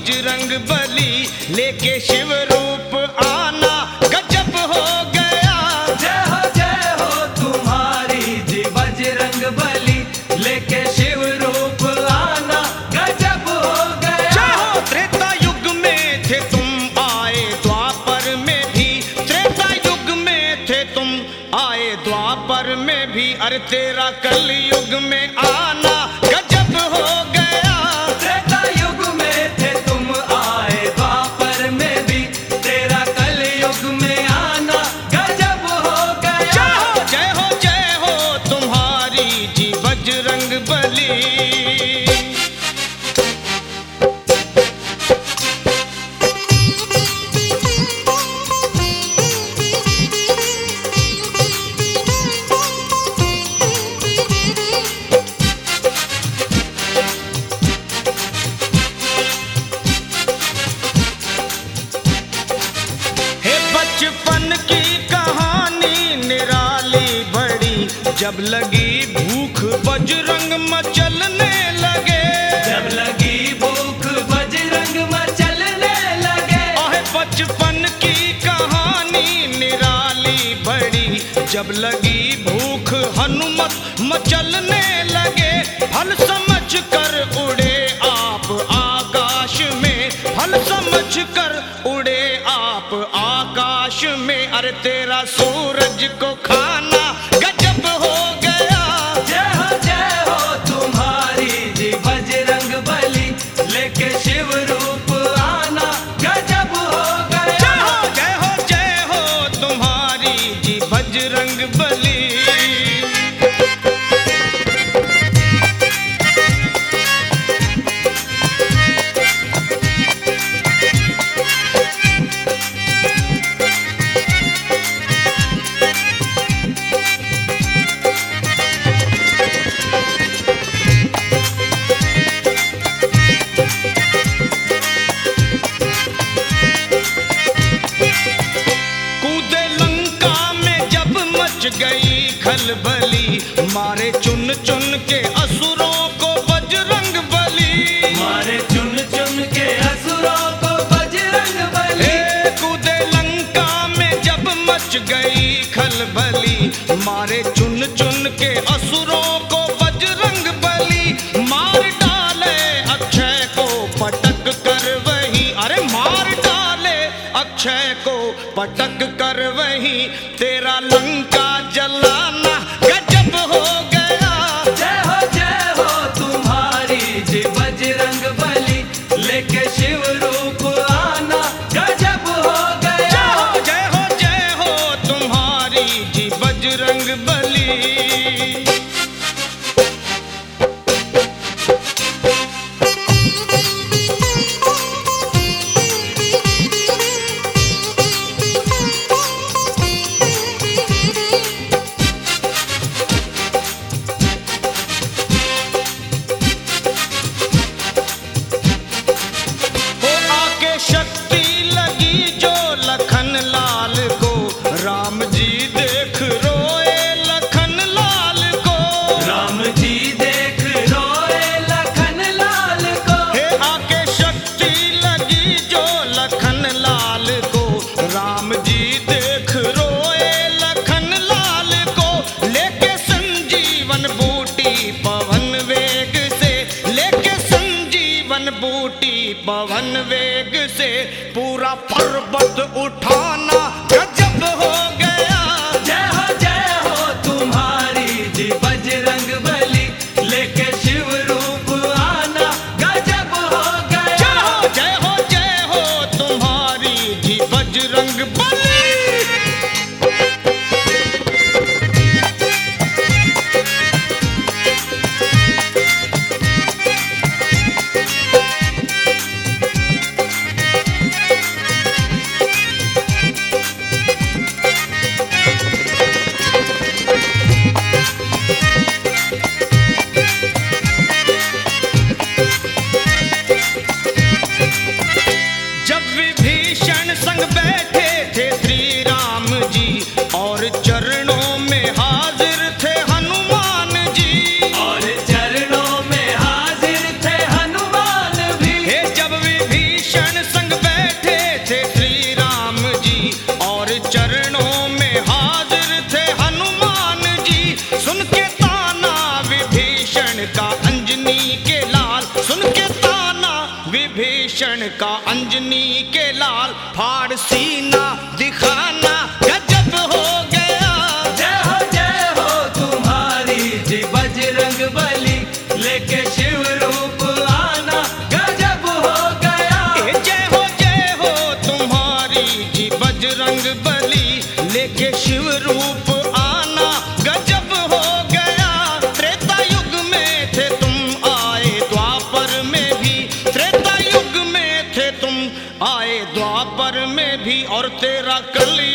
बजरंग बली, लेके शिव रूप आना गजब हो गया। जय हो तुम्हारी जी बजरंग बली, लेके शिव रूप आना गजब हो गया। जय हो त्रेता युग में थे तुम आए द्वापर में भी, त्रेता युग में थे तुम आए द्वापर में भी, अरे तेरा कल युग में आना गजब हो गया। त्रेता युग में थे तुम आए द्वापर में भी, तेरा कल युग में आना गजब हो गया। जय हो तुम्हारी जी बजरंग बली। बचपन की कहानी निराली बड़ी, जब लगी भूख बजरंग मचलने लगे। जब लगी भूख बजरंग मचलने लगे। आहे बचपन की कहानी निराली बड़ी, जब लगी भूख हनुमत मचलने लगे। फल समझ कर उड़े आप आकाश में, फल समझ कर उड़े आप आकाश में, अरे तेरा सूरज को खाना गजब हो गया। जय हो तुम्हारी जी बजरंग बली, लेके शिव रूप आना गजब हो गया। जय हो तुम्हारी जी बजरंग बली। कूदे लंका में जब मच गई खलबली, मारे चुन चुन के असुरों को बजरंग बली। मारे चुन चुन के असुरों को बजरंग बली। कूदे लंका में जब मच गई खलबली, मारे चुन चुन के असुरों को बजरंग बली। मार डाले अक्षय को पटक कर वही, अरे मार डाले अक्षय को पटक कर वही, तेरा लंका जलाना गजब हो गया। जय हो तुम्हारी जी बजरंग बली, लेके शिव रूप आना गजब हो गया। जय हो तुम्हारी जी बजरंग बली। शक्ति लगी जो लखन लाल को, राम जी देख रोए लखन लाल को। राम जी देख रोए लखन लाल को। हे आके शक्ति लगी जो लखन लाल को, राम जी देख रोए लखन लाल को। लेके संजीवन बूटी पवन वेग से, लेके संजीवन बूटी पवन वेग से, पूरा पर्वत उठाना गजब हो गया। जय हो तुम्हारी जी बजरंग बली, लेके शिव रूप आना गजब हो गया। जय हो तुम्हारी जी बजरंग बली। का अंजनी के लाल, फाड़ सीना दिखाना गजब हो गया। जय हो तुम्हारी जी बजरंग बली, लेके शिव रूप आना गजब हो गया। जय हो तुम्हारी जी बजरंग बली, लेके शिव रूप आना गजब हो गया। त्रेता युग में थे तुम आए द्वापर में भी, त्रेता युग में थे तुम आए द्वापर में भी, और तेरा कलयुग